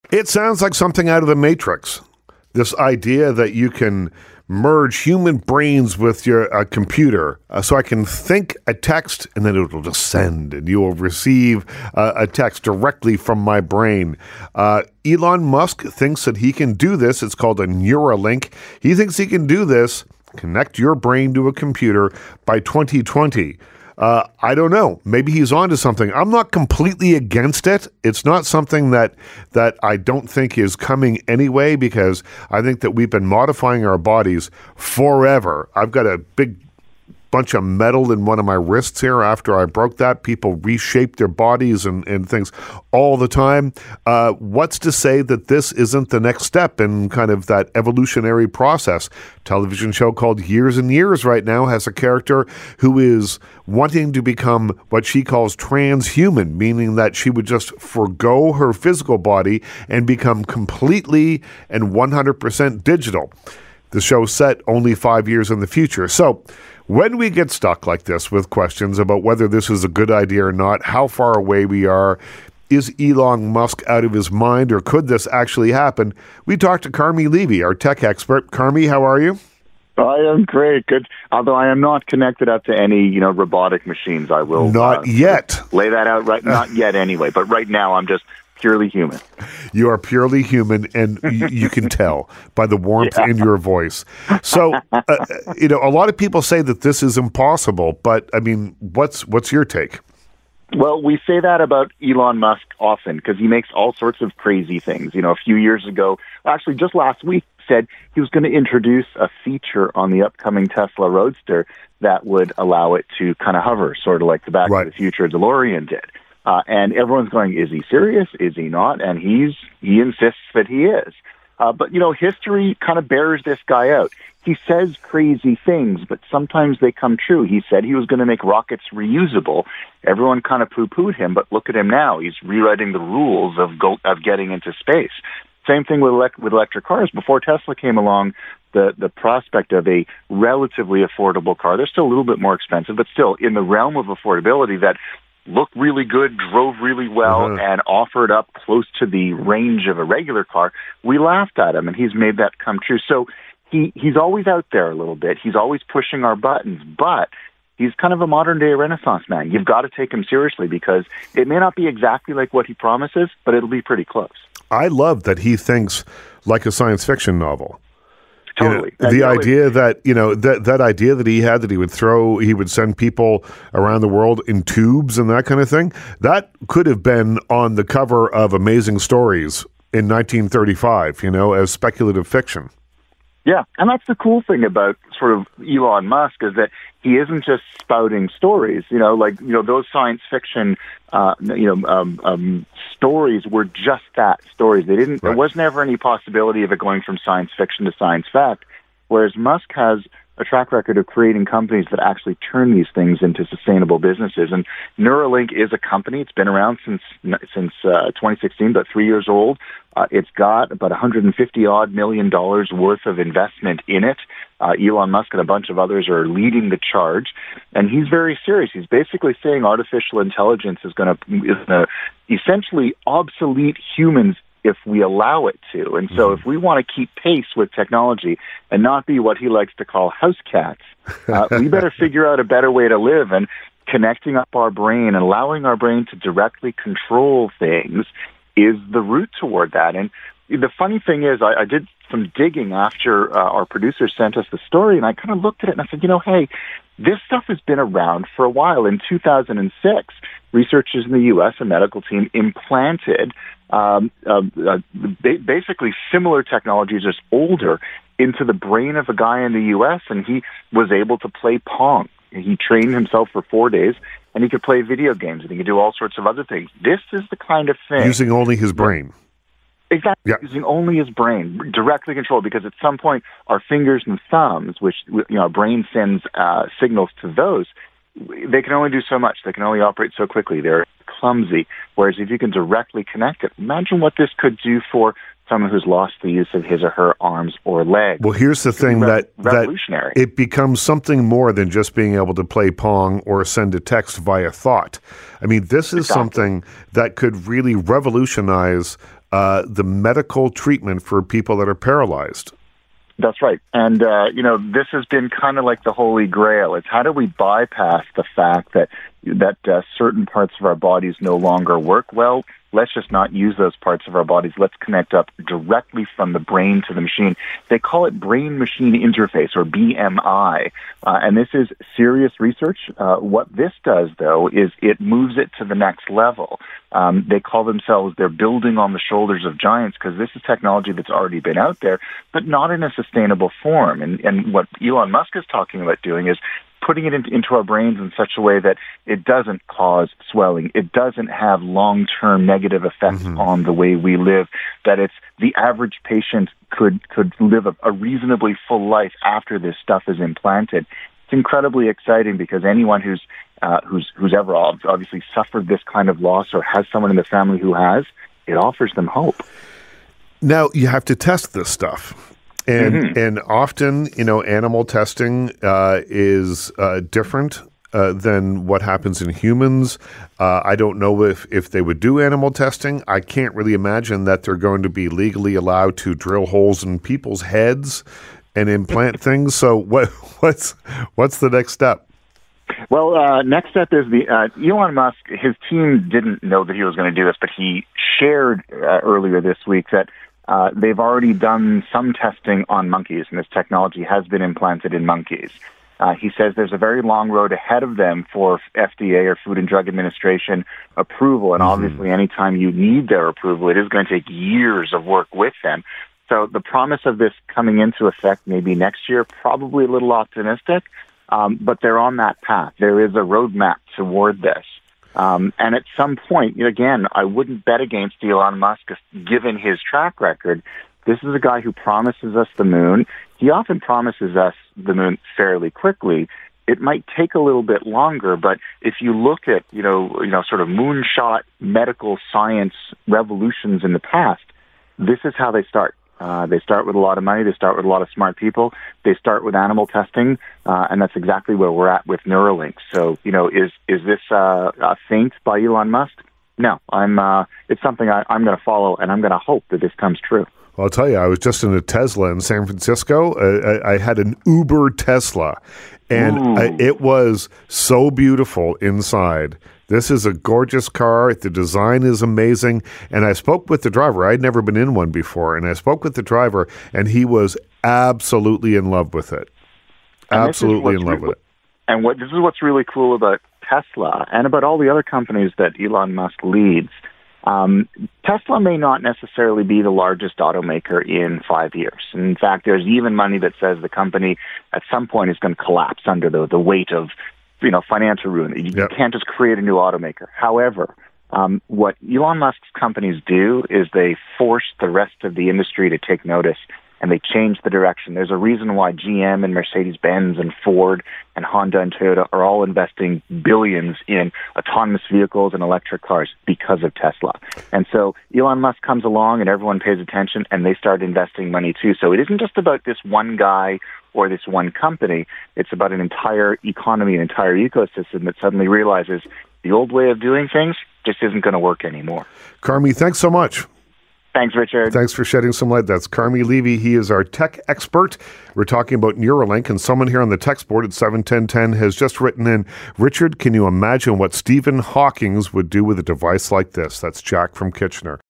It sounds like something out of the Matrix. This idea that you can merge human brains with your computer, so I can think a text and then it will just send, and you will receive a text directly from my brain. Elon Musk thinks that he can do this. It's called a Neuralink. He thinks he can do this, connect your brain to a computer by 2020. I don't know. Maybe he's onto something. I'm not completely against it. It's not something that I don't think is coming anyway, because I think that we've been modifying our bodies forever. I've got a big bunch of metal in one of my wrists here. After I broke that, people reshape their bodies and things all the time. What's to say that this isn't the next step in kind of that evolutionary process? Television show called Years and Years right now has a character who is wanting to become what she calls transhuman, meaning that she would just forgo her physical body and become completely and 100% digital. The show's set only 5 years in the future. So when we get stuck like this with questions about whether this is a good idea or not, how far away we are, is Elon Musk out of his mind, or could this actually happen? We talked to Carmi Levy, our tech expert. Carmi, how are you? I am great. Good. Although I am not connected up to any, robotic machines. I will not yet lay that out right. Not yet, anyway. But right now, I'm just purely human. You are purely human, and you can tell by the warmth in your voice. So, a lot of people say that this is impossible. But I mean, what's your take? Well, we say that about Elon Musk often because he makes all sorts of crazy things. A few years ago, actually just last week, said he was going to introduce a feature on the upcoming Tesla Roadster that would allow it to kind of hover, sort of like the Back to the Future DeLorean did. And everyone's going, is he serious? Is he not? And he insists that he is. But history kind of bears this guy out. He says crazy things, but sometimes they come true. He said he was going to make rockets reusable. Everyone kind of poo-pooed him, but look at him now. He's rewriting the rules of getting into space. Same thing with electric cars. Before Tesla came along, the prospect of a relatively affordable car, they're still a little bit more expensive, but still in the realm of affordability that looked really good, drove really well, and offered up close to the range of a regular car, we laughed at him, and he's made that come true. So he's always out there a little bit. He's always pushing our buttons, but he's kind of a modern-day Renaissance man. You've got to take him seriously because it may not be exactly like what he promises, but it'll be pretty close. I love that he thinks like a science fiction novel. Totally. The idea that, that idea that he would send people around the world in tubes and that kind of thing, that could have been on the cover of Amazing Stories in 1935, as speculative fiction. Yeah, and that's the cool thing about sort of Elon Musk is that he isn't just spouting stories. Those science fiction, stories were just that, stories. They didn't. There was never any possibility of it going from science fiction to science fact. Whereas Musk has a track record of creating companies that actually turn these things into sustainable businesses. And Neuralink is a company. It's been around since 2016, about 3 years old. It's got about $150 million worth of investment in it. Elon Musk and a bunch of others are leading the charge, and he's very serious. He's basically saying artificial intelligence is going to essentially obsolete humans if we allow it to. And so if we want to keep pace with technology and not be what he likes to call house cats, we better figure out a better way to live. And connecting up our brain and allowing our brain to directly control things is the route toward that. And the funny thing is, I did some digging after our producer sent us the story, and I kind of looked at it and I said, hey, this stuff has been around for a while. In 2006, researchers in the U.S., a medical team, implanted basically similar technology, just older, into the brain of a guy in the U.S., and he was able to play Pong. He trained himself for 4 days, and he could play video games, and he could do all sorts of other things. This is the kind of thing... Using only his brain. Exactly, using only his brain, directly controlled, because at some point our fingers and thumbs, which our brain sends signals to those, they can only do so much. They can only operate so quickly. They're clumsy. Whereas if you can directly connect it, imagine what this could do for someone who's lost the use of his or her arms or legs. Well, here's the thing that revolutionary. It becomes something more than just being able to play Pong or send a text via thought. I mean, this is something that could really revolutionize the medical treatment for people that are paralyzed. That's right. And, this has been kind of like the holy grail. It's how do we bypass the fact that certain parts of our bodies no longer work well? Let's just not use those parts of our bodies. Let's connect up directly from the brain to the machine. They call it brain-machine interface, or BMI. And this is serious research. What this does, though, is it moves it to the next level. They call themselves, they're building on the shoulders of giants, because this is technology that's already been out there, but not in a sustainable form. And what Elon Musk is talking about doing is putting it into our brains in such a way that it doesn't cause swelling, it doesn't have long-term negative effects on the way we live, that it's the average patient could live a reasonably full life after this stuff is implanted. It's incredibly exciting because anyone who's ever obviously suffered this kind of loss or has someone in the family who has, it offers them hope. Now, you have to test this stuff. And often, animal testing is different than what happens in humans. I don't know if they would do animal testing. I can't really imagine that they're going to be legally allowed to drill holes in people's heads and implant things. So what's the next step? Well, next step is Elon Musk. His team didn't know that he was going to do this, but he shared earlier this week that they've already done some testing on monkeys, and this technology has been implanted in monkeys. He says there's a very long road ahead of them for FDA, or Food and Drug Administration, approval. And obviously, anytime you need their approval, it is going to take years of work with them. So the promise of this coming into effect maybe next year, probably a little optimistic, but they're on that path. There is a roadmap toward this. And at some point, again, I wouldn't bet against Elon Musk, given his track record. This is a guy who promises us the moon. He often promises us the moon fairly quickly. It might take a little bit longer, but if you look at, sort of moonshot medical science revolutions in the past, this is how they start. They start with a lot of money. They start with a lot of smart people. They start with animal testing, and that's exactly where we're at with Neuralink. So, is this a feint by Elon Musk? No, it's something I'm going to follow, and I'm going to hope that this comes true. Well, I'll tell you, I was just in a Tesla in San Francisco. I had an Uber Tesla, and it was so beautiful inside. This is a gorgeous car. The design is amazing. And I spoke with the driver. I'd never been in one before. And I spoke with the driver, and he was absolutely in love with it. Absolutely in love with it. And this is what's really cool about Tesla and about all the other companies that Elon Musk leads. Tesla may not necessarily be the largest automaker in 5 years. In fact, there's even money that says the company at some point is going to collapse under the weight of financial ruin. You can't just create a new automaker. However, what Elon Musk's companies do is they force the rest of the industry to take notice, and they change the direction. There's a reason why GM and Mercedes-Benz and Ford and Honda and Toyota are all investing billions in autonomous vehicles and electric cars because of Tesla. And so Elon Musk comes along and everyone pays attention, and they start investing money too. So it isn't just about this one guy or this one company. It's about an entire economy, an entire ecosystem that suddenly realizes the old way of doing things just isn't going to work anymore. Carmi, thanks so much. Thanks, Richard. Thanks for shedding some light. That's Carmi Levy. He is our tech expert. We're talking about Neuralink, and someone here on the text board at 71010 has just written in, Richard, can you imagine what Stephen Hawking would do with a device like this? That's Jack from Kitchener.